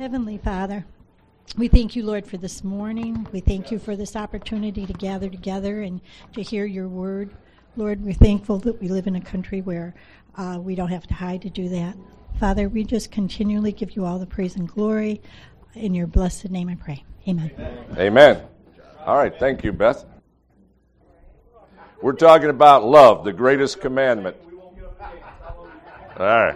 Heavenly Father, we thank you, Lord, for this morning. We thank you for this opportunity to gather together and to hear your word. Lord, we're thankful that we live in a country where we don't have to hide to do that. Father, we just continually give you all the praise and glory. In your blessed name I pray. Amen. Amen. All right, thank you, Beth. We're talking about love, the greatest commandment. All right.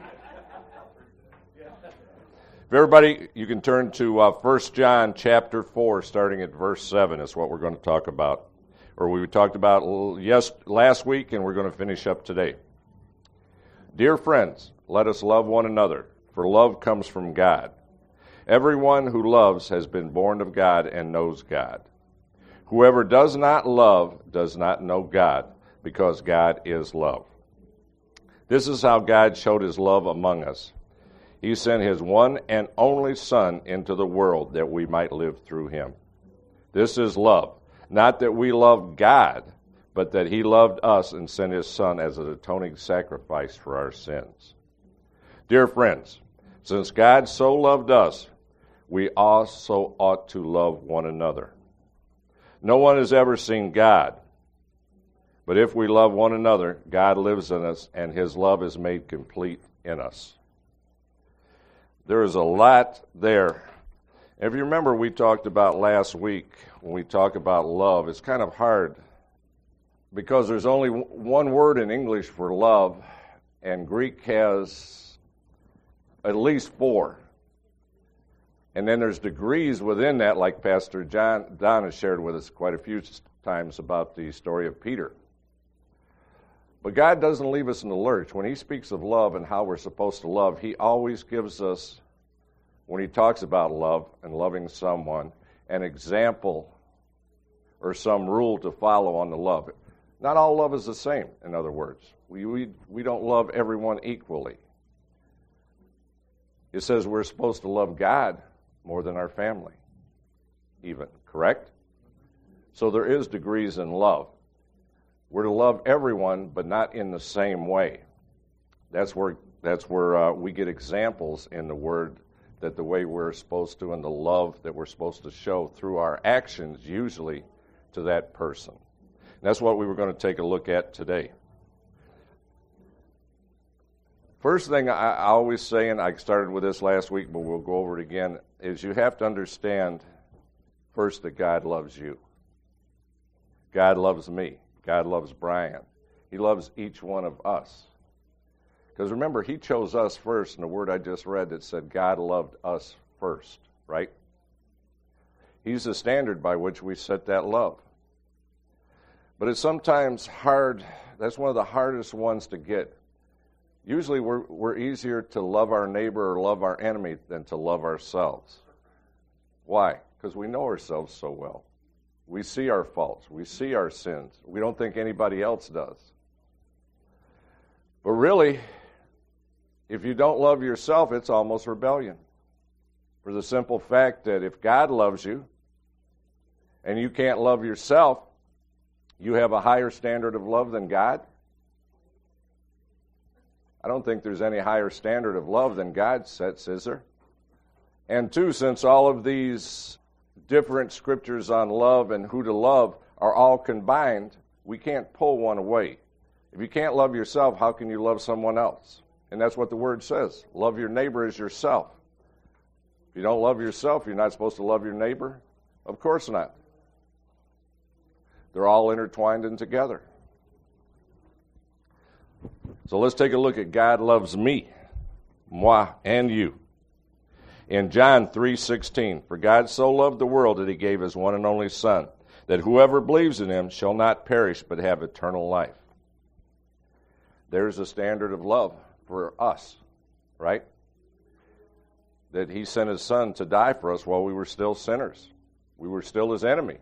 If everybody, you can turn to 1 John chapter 4, starting at verse 7 is what we're going to talk about. Or we talked about last week, and we're going to finish up today. Dear friends, let us love one another, for love comes from God. Everyone who loves has been born of God and knows God. Whoever does not love does not know God, because God is love. This is how God showed his love among us. He sent his one and only Son into the world that we might live through him. This is love, not that we love God, but that he loved us and sent his Son as an atoning sacrifice for our sins. Dear friends, since God so loved us, we also ought to love one another. No one has ever seen God, but if we love one another, God lives in us, and his love is made complete in us. There is a lot there. If you remember, we talked about last week, when we talk about love, it's kind of hard because there's only one word in English for love, and Greek has at least 4. And then there's degrees within that, like Pastor Don has shared with us quite a few times about the story of Peter. But God doesn't leave us in the lurch. When he speaks of love and how we're supposed to love, he always gives us, when he talks about love and loving someone, an example or some rule to follow on the love. Not all love is the same, in other words. We don't love everyone equally. It says we're supposed to love God more than our family, even, correct? So there is degrees in love. We're to love everyone, but not in the same way. That's where we get examples in the Word that the way we're supposed to and the love that we're supposed to show through our actions, usually to that person. And that's what we were going to take a look at today. First thing I always say, and I started with this last week, but we'll go over it again, is you have to understand first that God loves you. God loves me. God loves Brian. He loves each one of us. Because remember, he chose us first in the word I just read that said God loved us first, right? He's the standard by which we set that love. But it's sometimes hard. That's one of the hardest ones to get. Usually we're easier to love our neighbor or love our enemy than to love ourselves. Why? Because we know ourselves so well. We see our faults. We see our sins. We don't think anybody else does. But really, if you don't love yourself, it's almost rebellion. For the simple fact that if God loves you and you can't love yourself, you have a higher standard of love than God. I don't think there's any higher standard of love than God sets, is there? And two, since all of these different scriptures on love and who to love are all combined, we can't pull one away. If you can't love yourself, how can you love someone else? And that's what the word says. Love your neighbor as yourself. If you don't love yourself, you're not supposed to love your neighbor? Of course not. They're all intertwined and together. So let's take a look at God loves me, moi, and you. In John 3:16, for God so loved the world that he gave his one and only Son, that whoever believes in him shall not perish but have eternal life. There's a standard of love for us, right? That he sent his Son to die for us while we were still sinners. We were still his enemy.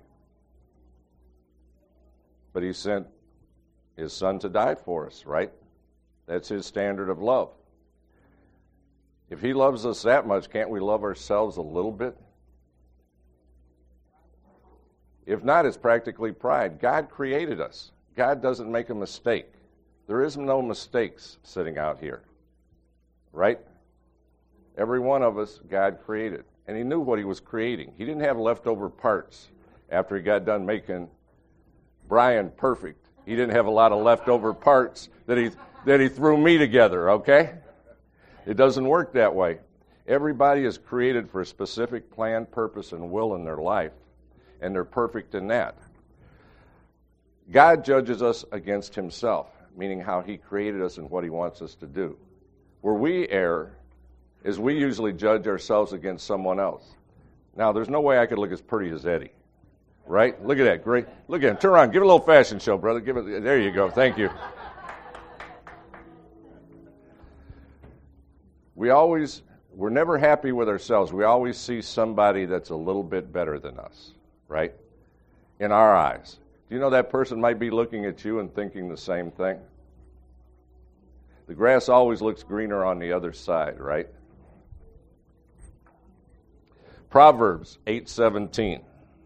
But he sent his Son to die for us, right? That's his standard of love. If he loves us that much, can't we love ourselves a little bit? If not, it's practically pride. God created us. God doesn't make a mistake. There is no mistakes sitting out here, right? Every one of us, God created. And he knew what he was creating. He didn't have leftover parts after he got done making Brian perfect. He didn't have a lot of leftover parts that he threw me together, okay? It doesn't work that way. Everybody is created for a specific plan, purpose, and will in their life, and they're perfect in that. God judges us against himself, meaning how he created us and what he wants us to do. Where we err is we usually judge ourselves against someone else. Now, there's no way I could look as pretty as Eddie, right? Look at that, great. Look at him. Turn around. Give it a little fashion show, brother. Give it. There you go. Thank you. We're never happy with ourselves. We always see somebody that's a little bit better than us, right? In our eyes. Do you know that person might be looking at you and thinking the same thing? The grass always looks greener on the other side, right? Proverbs 8:17.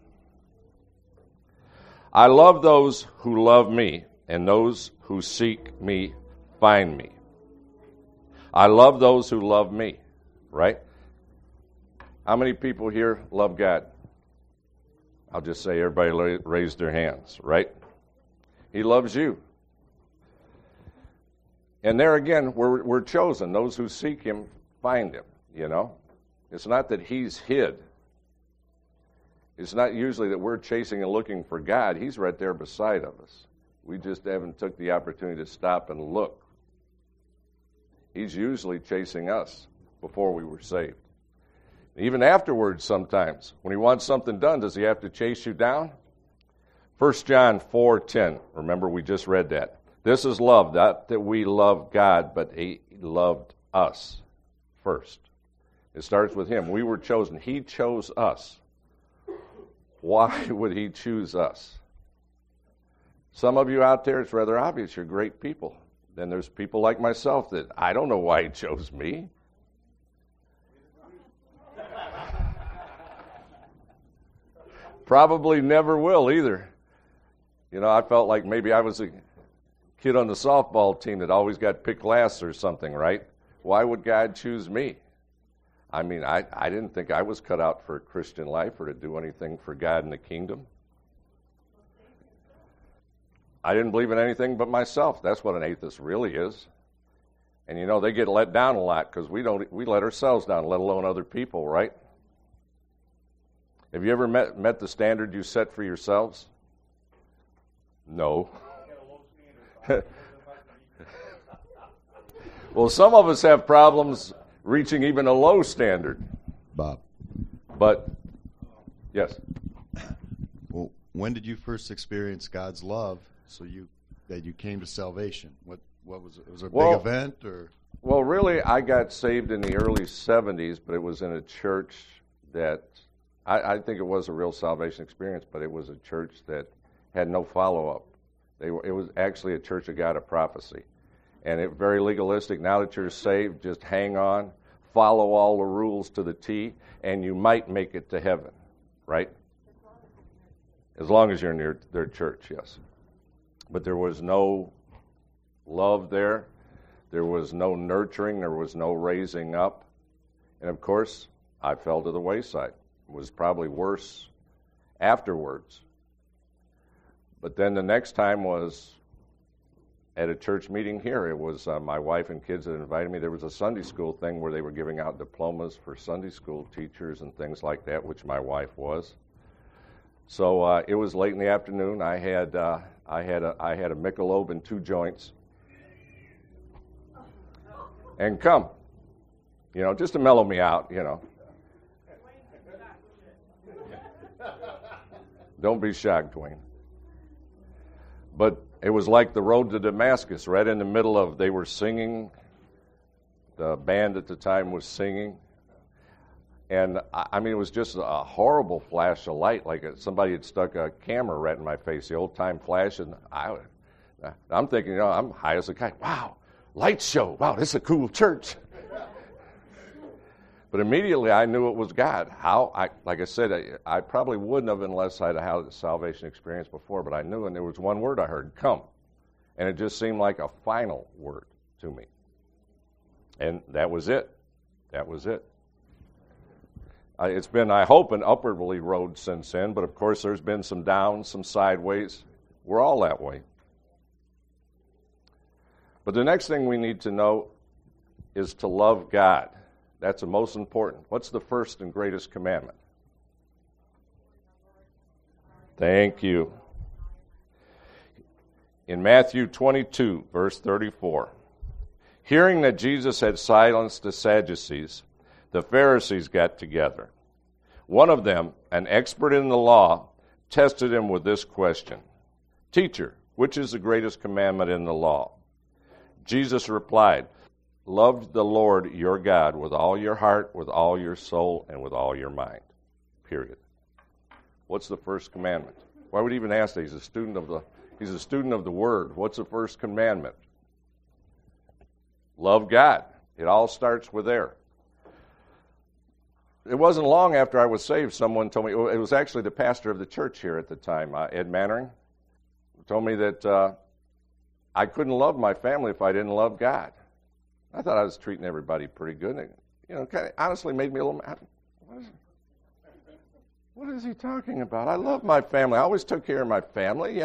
I love those who love me, and those who seek me find me. I love those who love me, right? How many people here love God? I'll just say everybody raised their hands, right? He loves you. And there again, we're chosen. Those who seek him find him, you know. It's not that he's hid. It's not usually that we're chasing and looking for God. He's right there beside of us. We just haven't took the opportunity to stop and look. He's usually chasing us before we were saved. Even afterwards sometimes, when he wants something done, does he have to chase you down? 1 John 4:10. Remember, we just read that. This is love, not that we love God, but he loved us first. It starts with him. We were chosen. He chose us. Why would he choose us? Some of you out there, it's rather obvious you're great people. Then there's people like myself that I don't know why he chose me. Probably never will either. You know, I felt like maybe I was a kid on the softball team that always got picked last or something, right? Why would God choose me? I mean, I didn't think I was cut out for a Christian life or to do anything for God in the kingdom. I didn't believe in anything but myself. That's what an atheist really is. And you know, they get let down a lot because we let ourselves down, let alone other people, right? Have you ever met the standard you set for yourselves? No. Well, some of us have problems reaching even a low standard. Bob. But, yes. Well, when did you first experience God's love that you came to salvation? What was it? Was it a big event or? Well, really, I got saved in the early 70s, but it was in a church that I think it was a real salvation experience, but it was a church that had no follow-up. It was actually a church of God of prophecy. And it very legalistic. Now that you're saved, just hang on, follow all the rules to the T, and you might make it to heaven, right? As long as you're near their church, yes. But there was no love there. There was no nurturing. There was no raising up. And, of course, I fell to the wayside. It was probably worse afterwards. But then the next time was at a church meeting here. It was my wife and kids that invited me. There was a Sunday school thing where they were giving out diplomas for Sunday school teachers and things like that, which my wife was. So it was late in the afternoon. I had a Michelob and 2 joints, and come, you know, just to mellow me out, you know. Don't be shocked, Dwayne. But it was like the road to Damascus, right in the middle of, they were singing, the band at the time was singing, and I mean, it was just a horrible flash of light, like somebody had stuck a camera right in my face, the old-time flash, and I'm thinking, you know, I'm high as a kite. Wow, light show. Wow, this is a cool church. But immediately I knew it was God. Like I said, I probably wouldn't have unless I'd had a salvation experience before, but I knew, and there was one word I heard, come. And it just seemed like a final word to me. And that was it. That was it. It's been, I hope, an upwardly road since then, but of course there's been some downs, some sideways. We're all that way. But the next thing we need to know is to love God. That's the most important. What's the first and greatest commandment? Thank you. In Matthew 22, verse 34, hearing that Jesus had silenced the Sadducees, the Pharisees got together. One of them, an expert in the law, tested him with this question: Teacher, which is the greatest commandment in the law? Jesus replied, love the Lord your God with all your heart, with all your soul, and with all your mind. Period. What's the first commandment? Why would he even ask that? He's a student of the Word. What's the first commandment? Love God. It all starts with there. It wasn't long after I was saved, someone told me, it was actually the pastor of the church here at the time, Ed Mannering, told me that I couldn't love my family if I didn't love God. I thought I was treating everybody pretty good. And it kind of honestly made me a little mad. What is he talking about? I love my family. I always took care of my family,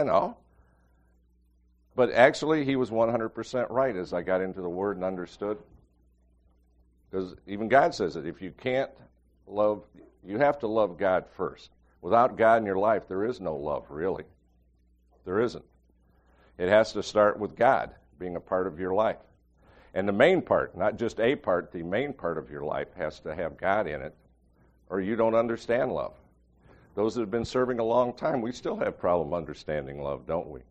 But actually, he was 100% right as I got into the Word and understood. Because even God says it. If you can't love, you have to love God first. Without God in your life, there is no love, really. There isn't. It has to start with God being a part of your life. And the main part, not just a part, the main part of your life has to have God in it, or you don't understand love. Those that have been serving a long time, we still have problem understanding love, don't we?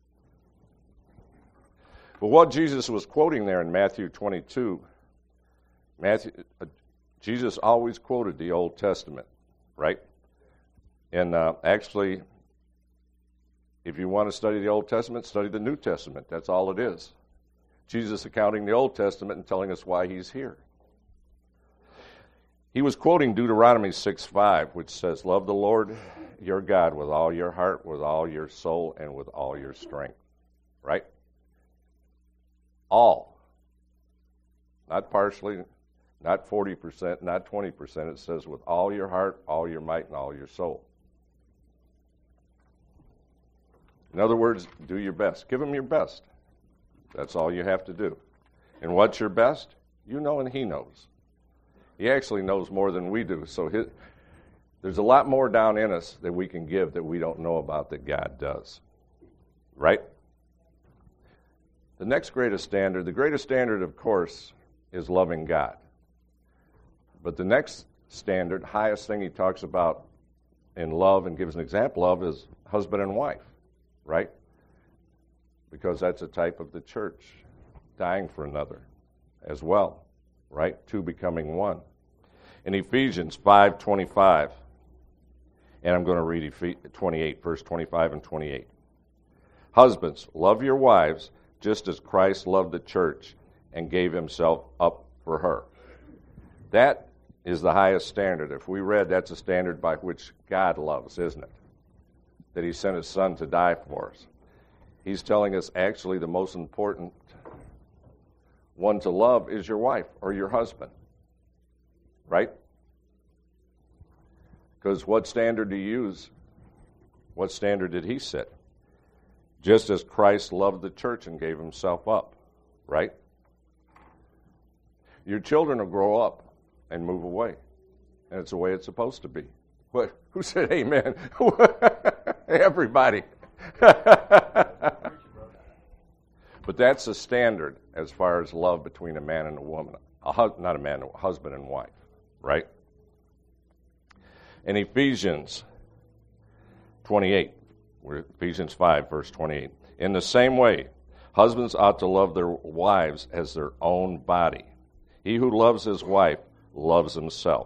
But what Jesus was quoting there in Matthew 22, Jesus always quoted the Old Testament, right? And actually, if you want to study the Old Testament, study the New Testament. That's all it is. Jesus accounting the Old Testament and telling us why he's here. He was quoting Deuteronomy 6:5, which says, love the Lord your God with all your heart, with all your soul, and with all your strength. Right? All. Not partially, not 40%, not 20%. It says with all your heart, all your might, and all your soul. In other words, do your best. Give him your best. That's all you have to do. And what's your best? You know and he knows. He actually knows more than we do. So there's a lot more down in us that we can give that we don't know about that God does. Right? The next greatest standard, the greatest standard, of course, is loving God. But the next standard, highest thing he talks about in love and gives an example of is husband and wife. Right? Because that's a type of the church, dying for another as well, right? Two becoming one. In Ephesians 5:25, and I'm going to read 28, verse 25 and 28. Husbands, love your wives just as Christ loved the church and gave himself up for her. That is the highest standard. If we read, that's a standard by which God loves, isn't it? That he sent his son to die for us. He's telling us actually the most important one to love is your wife or your husband. Right? Because what standard do you use? What standard did he set? Just as Christ loved the church and gave himself up. Right? Your children will grow up and move away. And it's the way it's supposed to be. What? Who said amen? Everybody. But that's the standard as far as love between a man and a woman. Not a man, a husband and wife. Right? In Ephesians 28, Ephesians 5, verse 28. In the same way, husbands ought to love their wives as their own body. He who loves his wife loves himself.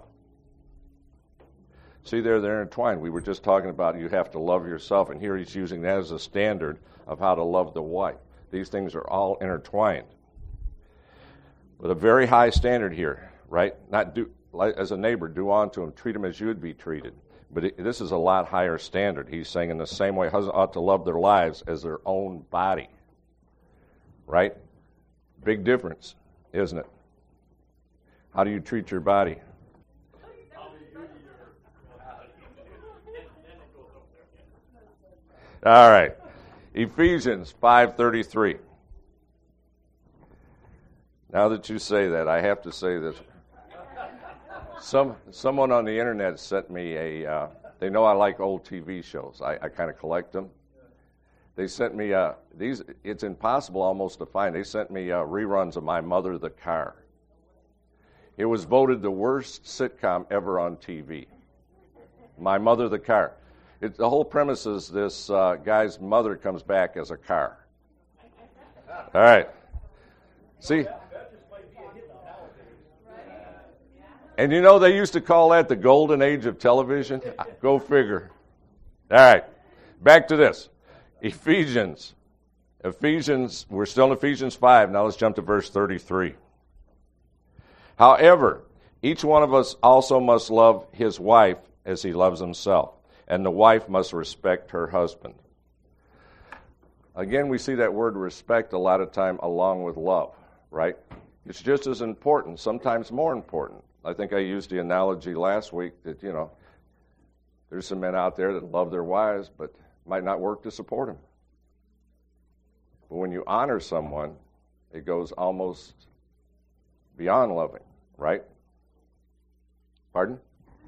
See, they're intertwined. We were just talking about you have to love yourself, and here he's using that as a standard of how to love the wife. These things are all intertwined. With a very high standard here, right? Not do as a neighbor, do unto him, treat him as you would be treated. But this is a lot higher standard. He's saying in the same way, husbands ought to love their wives as their own body. Right? Big difference, isn't it? How do you treat your body? All right. Ephesians 5:33. Now that you say that, I have to say this. Someone on the internet sent me they know I like old TV shows. I kind of collect them. They sent me these. It's impossible almost to find. They sent me reruns of My Mother the Car. It was voted the worst sitcom ever on TV. My Mother the Car. The whole premise is this guy's mother comes back as a car. All right. See? And you know they used to call that the golden age of television? Go figure. All right. Back to this. Ephesians, we're still in Ephesians 5. Now let's jump to verse 33. However, each one of us also must love his wife as he loves himself, and the wife must respect her husband. Again, we see that word respect a lot of time along with love, right? It's just as important, sometimes more important. I think I used the analogy last week that, there's some men out there that love their wives, but might not work to support them. But when you honor someone, it goes almost beyond loving, right? Pardon?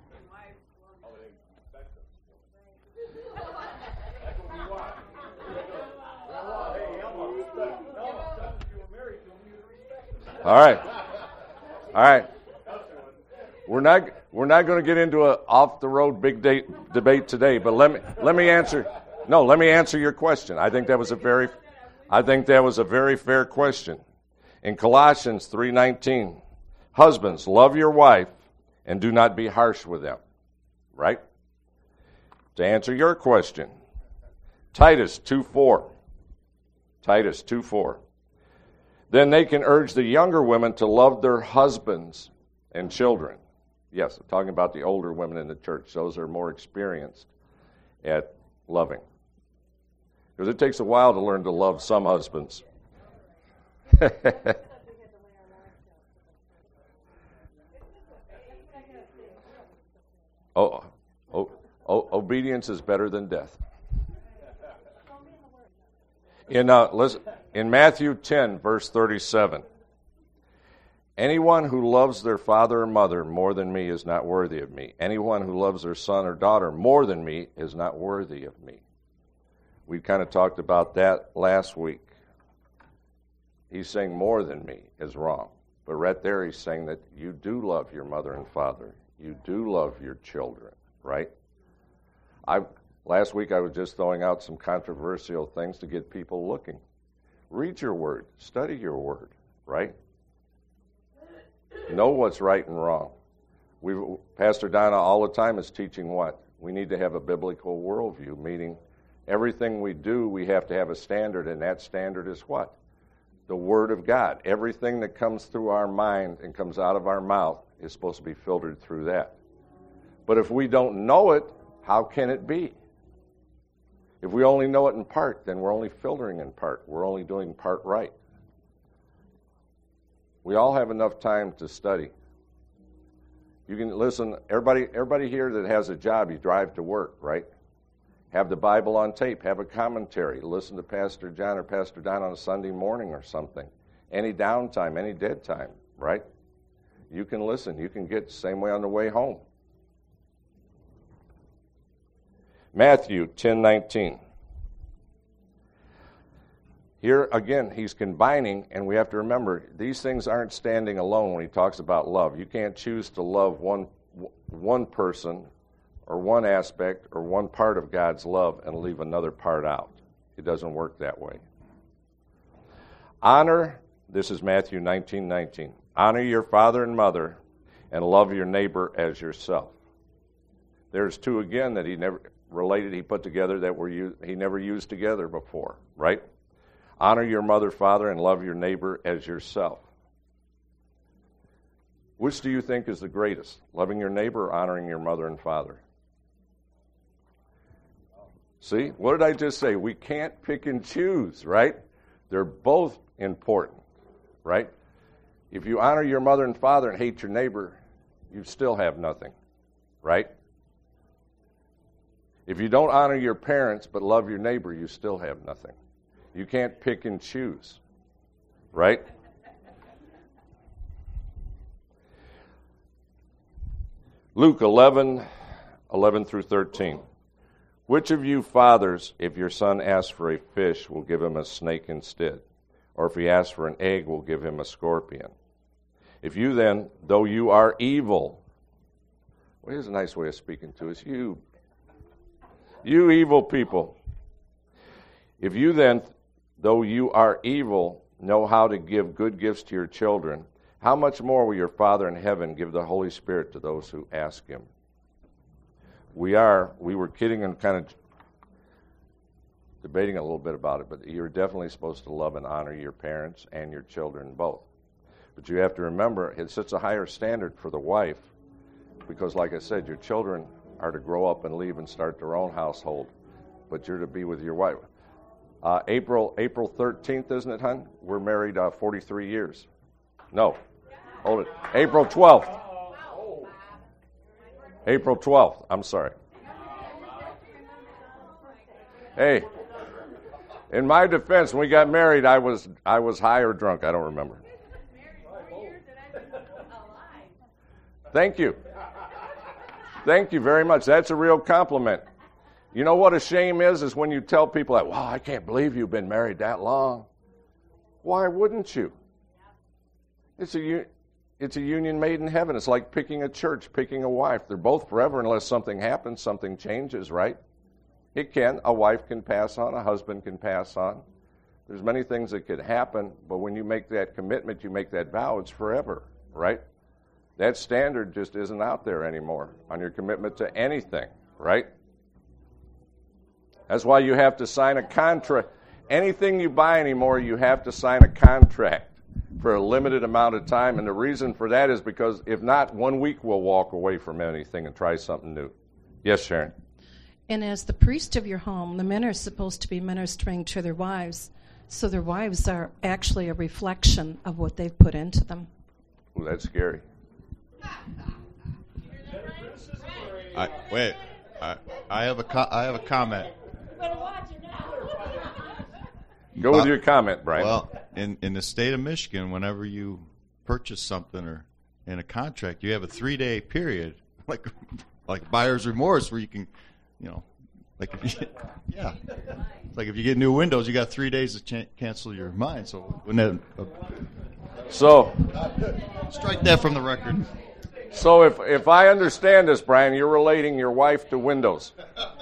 All right. We're not going to get into an off-the-road big debate today, but let me answer. No, let me answer your question. I think that was a very fair question. In Colossians 3:19, husbands, love your wife and do not be harsh with them. Right? To answer your question, Titus 2:4. Then they can urge the younger women to love their husbands and children. Yes, I'm talking about the older women in the church. Those are more experienced at loving. Because it takes a while to learn to love some husbands. Obedience is better than death. In Matthew 10, verse 37, anyone who loves their father or mother more than me is not worthy of me. Anyone who loves their son or daughter more than me is not worthy of me. We kind of talked about that last week. He's saying more than me is wrong. But right there he's saying that you do love your mother and father. You do love your children, right? Last week I was just throwing out some controversial things to get people looking. Read your word. Study your word, right? Know what's right and wrong. Pastor Donna all the time is teaching what? We need to have a biblical worldview, meaning everything we do, we have to have a standard, and that standard is what? The Word of God. Everything that comes through our mind and comes out of our mouth is supposed to be filtered through that. But if we don't know it, how can it be? If we only know it in part, then we're only filtering in part. We're only doing part right. We all have enough time to study. You can listen, everybody here that has a job, you drive to work, right? Have the Bible on tape, have a commentary, listen to Pastor John or Pastor Don on a Sunday morning or something. Any downtime, any dead time, right? You can listen. You can get the same way on the way home. Matthew 10:19. Here again, he's combining, and we have to remember, these things aren't standing alone when he talks about love. You can't choose to love one person or one aspect or one part of God's love and leave another part out. It doesn't work that way. Honor, this is Matthew 19:19. Honor your father and mother and love your neighbor as yourself. There's two again that he put together that he never used together before, right? Honor your mother, father, and love your neighbor as yourself. Which do you think is the greatest? Loving your neighbor or honoring your mother and father? See, what did I just say? We can't pick and choose, right? They're both important, right? If you honor your mother and father and hate your neighbor, you still have nothing, right? If you don't honor your parents but love your neighbor, you still have nothing. You can't pick and choose, right? Luke 11 through 13. Which of you fathers, if your son asks for a fish, will give him a snake instead? Or if he asks for an egg, will give him a scorpion? If you then, though you are evil, well, here's a nice way of speaking to us, you evil people. If you then, though you are evil, know how to give good gifts to your children, how much more will your Father in heaven give the Holy Spirit to those who ask him? We were kidding and kind of debating a little bit about it, but you're definitely supposed to love and honor your parents and your children both. But you have to remember, it sets a higher standard for the wife because, like I said, your children are to grow up and leave and start their own household, but you're to be with your wife. April 13th, isn't it, hon? We're married 43 years. No, hold it. April 12th. April 12th. I'm sorry. Hey, in my defense, when we got married, I was high or drunk. I don't remember. Thank you. Thank you very much. That's a real compliment. You know what a shame is when you tell people that, wow, I can't believe you've been married that long. Why wouldn't you? It's a union made in heaven. It's like picking a church, picking a wife. They're both forever unless something happens, something changes, right? It can. A wife can pass on. A husband can pass on. There's many things that could happen, but when you make that commitment, you make that vow, it's forever, right? That standard just isn't out there anymore on your commitment to anything, right? That's why you have to sign a contract. Anything you buy anymore, you have to sign a contract for a limited amount of time, and the reason for that is because if not, 1 week we'll walk away from anything and try something new. Yes, Sharon? And as the priest of your home, the men are supposed to be ministering to their wives, so their wives are actually a reflection of what they've put into them. Ooh, that's scary. I have a comment. Go with your comment, Brian. Well, in the state of Michigan, whenever you purchase something or in a contract, you have a 3-day period, like buyer's remorse, where you can, like if you, yeah, it's like if you get new windows, you got 3 days to cancel your mind. So wouldn't that? So Strike that from the record. So if I understand this, Brian, you're relating your wife to windows.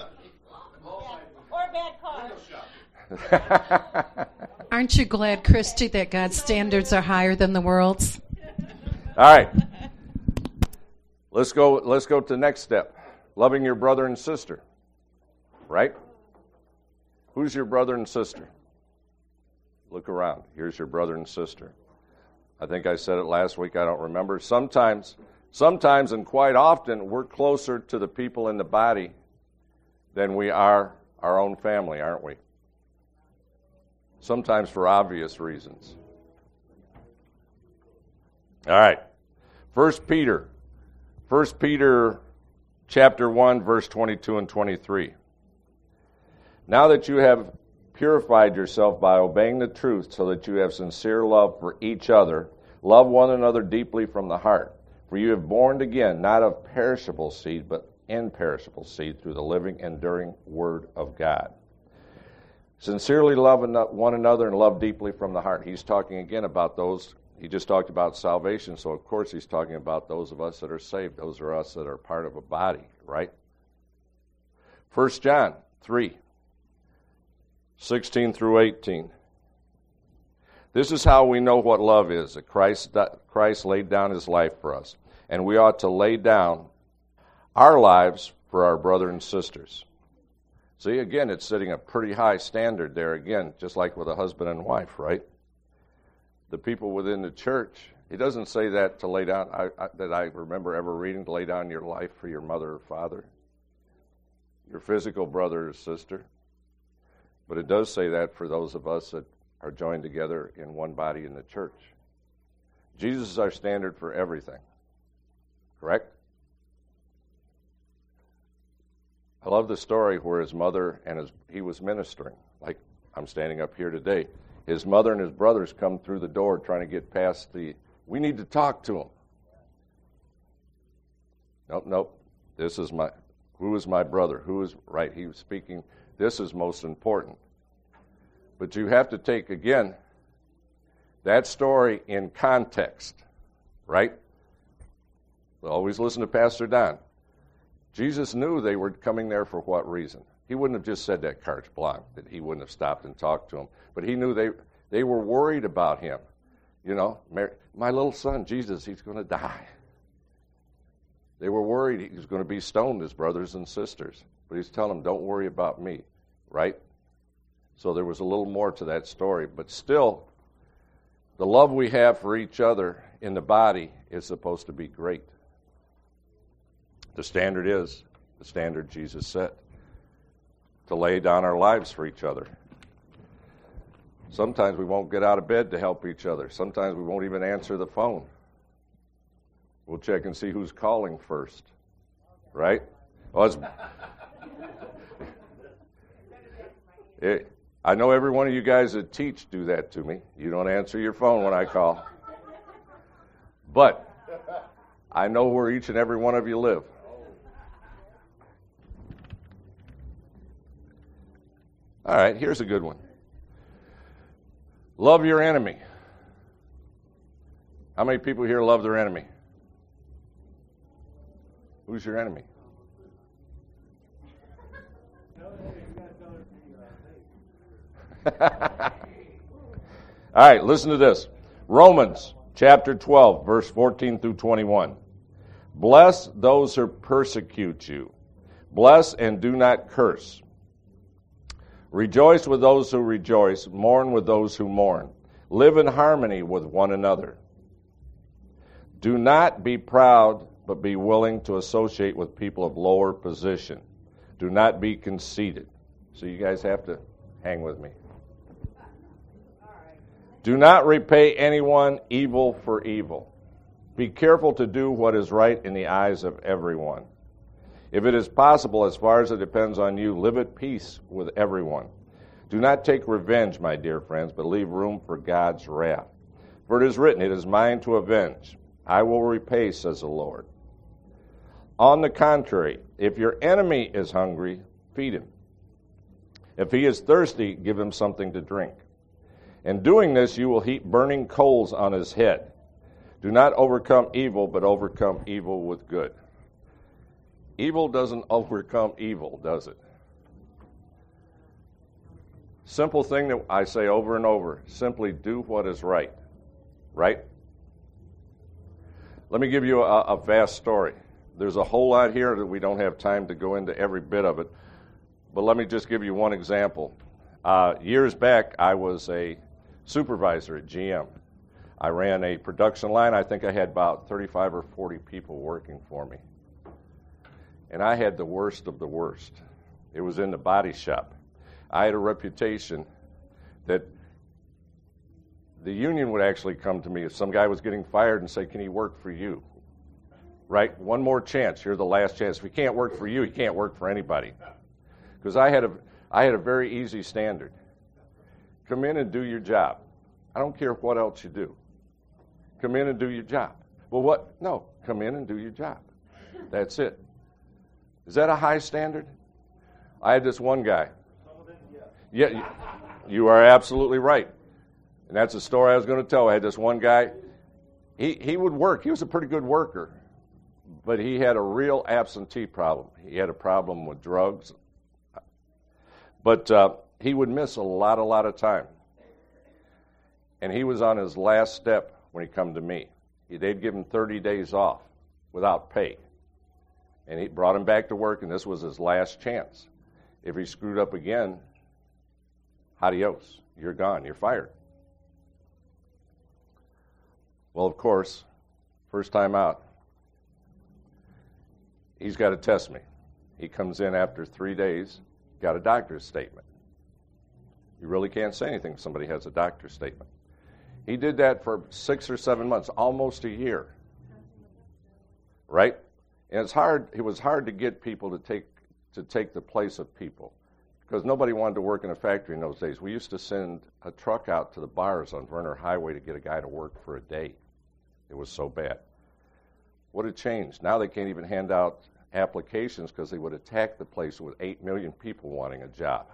Or bad cars. Aren't you glad, Christy, that God's standards are higher than the world's? All right. Let's go to the next step. Loving your brother and sister. Right? Who's your brother and sister? Look around. Here's your brother and sister. I think I said it last week. I don't remember. Sometimes and quite often, we're closer to the people in the body than we are our own family, aren't we? Sometimes for obvious reasons. All right. 1 Peter chapter 1, verse 22 and 23. Now that you have purified yourself by obeying the truth so that you have sincere love for each other, love one another deeply from the heart. For you have born again, not of perishable seed, but imperishable seed through the living, enduring Word of God. Sincerely love one another and love deeply from the heart. He's talking again about those. He just talked about salvation, so of course he's talking about those of us that are saved. Those are us that are part of a body, right? 1 John 3, 16 through 18. This is how we know what love is, that Christ laid down his life for us, and we ought to lay down our lives for our brother and sisters. See, again, it's setting a pretty high standard there, again, just like with a husband and wife, right? The people within the church, it doesn't say that to lay down, that I remember ever reading, to lay down your life for your mother or father, your physical brother or sister. But it does say that for those of us that are joined together in one body in the church. Jesus is our standard for everything. Correct? I love the story where his mother and he was ministering, like I'm standing up here today. His mother and his brothers come through the door trying to get past we need to talk to him. Nope. Who is my brother? Who is, right, he was speaking, this is most important. But you have to take, again, that story in context, right? We'll always listen to Pastor Don. Jesus knew they were coming there for what reason. He wouldn't have just said that carte blanche, that he wouldn't have stopped and talked to him. But he knew they were worried about him. You know, my little son, Jesus, he's going to die. They were worried he was going to be stoned, his brothers and sisters. But he's telling them, don't worry about me, right? So there was a little more to that story. But still, the love we have for each other in the body is supposed to be great. The standard is the standard Jesus set, to lay down our lives for each other. Sometimes we won't get out of bed to help each other. Sometimes we won't even answer the phone. We'll check and see who's calling first, right? Well, I know every one of you guys that teach do that to me. You don't answer your phone when I call. But I know where each and every one of you live. All right, here's a good one. Love your enemy. How many people here love their enemy? Who's your enemy? All right, listen to this. Romans chapter 12, verse 14 through 21. Bless those who persecute you. Bless and do not curse. Rejoice with those who rejoice. Mourn with those who mourn. Live in harmony with one another. Do not be proud, but be willing to associate with people of lower position. Do not be conceited. So you guys have to hang with me. Do not repay anyone evil for evil. Be careful to do what is right in the eyes of everyone. If it is possible, as far as it depends on you, live at peace with everyone. Do not take revenge, my dear friends, but leave room for God's wrath. For it is written, it is mine to avenge. I will repay, says the Lord. On the contrary, if your enemy is hungry, feed him. If he is thirsty, give him something to drink. In doing this, you will heap burning coals on his head. Do not overcome evil, but overcome evil with good. Evil doesn't overcome evil, does it? Simple thing that I say over and over, simply do what is right. Right? Let me give you a vast story. There's a whole lot here that we don't have time to go into every bit of it, but let me just give you one example. Years back, I was a supervisor at GM. I ran a production line. I think I had about 35 or 40 people working for me. And I had the worst of the worst. It was in the body shop. I had a reputation that the union would actually come to me if some guy was getting fired and say, can he work for you? Right? One more chance. You're the last chance. If he can't work for you, he can't work for anybody. Because I had a very easy standard. Come in and do your job. I don't care what else you do. Come in and do your job. Well, what? No, come in and do your job. That's it. Is that a high standard? I had this one guy. Yeah, you are absolutely right. And that's a story I was going to tell. I had this one guy. He would work. He was a pretty good worker. But he had a real absentee problem. He had a problem with drugs. But he would miss a lot of time. And he was on his last step when he come to me. They'd give him 30 days off without pay. And he brought him back to work, and this was his last chance. If he screwed up again, adios. You're gone. You're fired. Well, of course, first time out, he's got to test me. He comes in after 3 days, got a doctor's statement. You really can't say anything if somebody has a doctor's statement. He did that for 6 or 7 months, almost a year. Right? And it was hard to get people to take the place of people, because nobody wanted to work in a factory in those days. We used to send a truck out to the bars on Werner Highway to get a guy to work for a day. It was so bad. What had changed? Now they can't even hand out applications because they would attack the place with 8 million people wanting a job.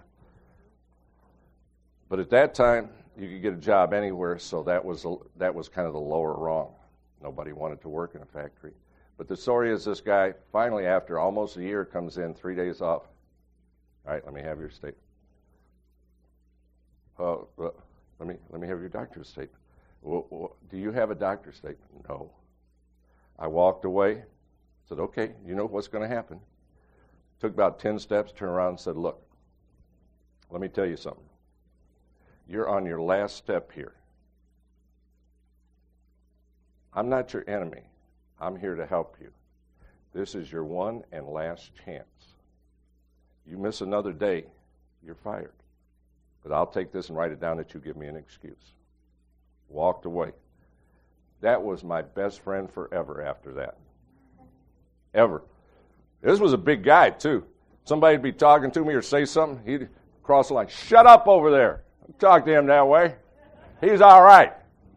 But at that time, you could get a job anywhere, so that was kind of the lower rung. Nobody wanted to work in a factory. But the story is, this guy finally, after almost a year, comes in 3 days off. All right, let me have your statement. Let me have your doctor's statement. Do you have a doctor's statement? No. I walked away, said, okay, you know what's going to happen. Took about 10 steps, turned around and said, look, let me tell you something. You're on your last step here. I'm not your enemy. I'm here to help you. This is your one and last chance. You miss another day, you're fired. But I'll take this and write it down that you give me an excuse. Walked away. That was my best friend forever after that. Ever. This was a big guy, too. Somebody'd be talking to me or say something, he'd cross the line. Shut up over there. Don't talk to him that way. He's all right.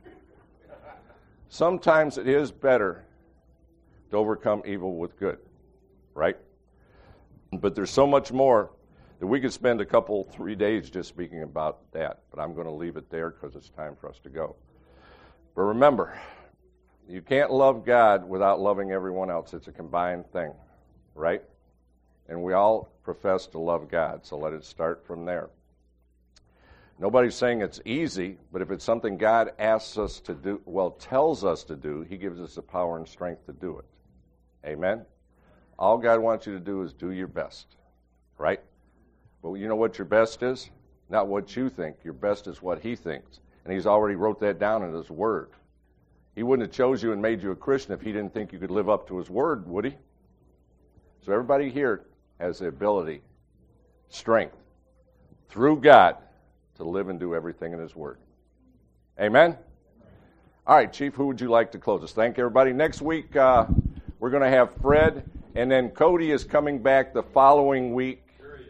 Sometimes it is better to overcome evil with good, right? But there's so much more that we could spend 3 days just speaking about that. But I'm going to leave it there because it's time for us to go. But remember, you can't love God without loving everyone else. It's a combined thing, right? And we all profess to love God, so let it start from there. Nobody's saying it's easy, but if it's something God asks us to do, tells us to do, He gives us the power and strength to do it. Amen? All God wants you to do is do your best, right? But you know what your best is? Not what you think. Your best is what He thinks. And He's already wrote that down in His Word. He wouldn't have chose you and made you a Christian if He didn't think you could live up to His Word, would He? So everybody here has the ability, strength, through God, to live and do everything in His Word. Amen? All right, Chief, who would you like to close us? Thank everybody. Next week, we're going to have Fred, and then Cody is coming back the following week.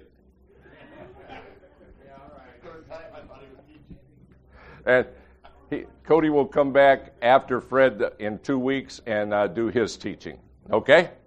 And Cody will come back after Fred in 2 weeks and do his teaching. Okay?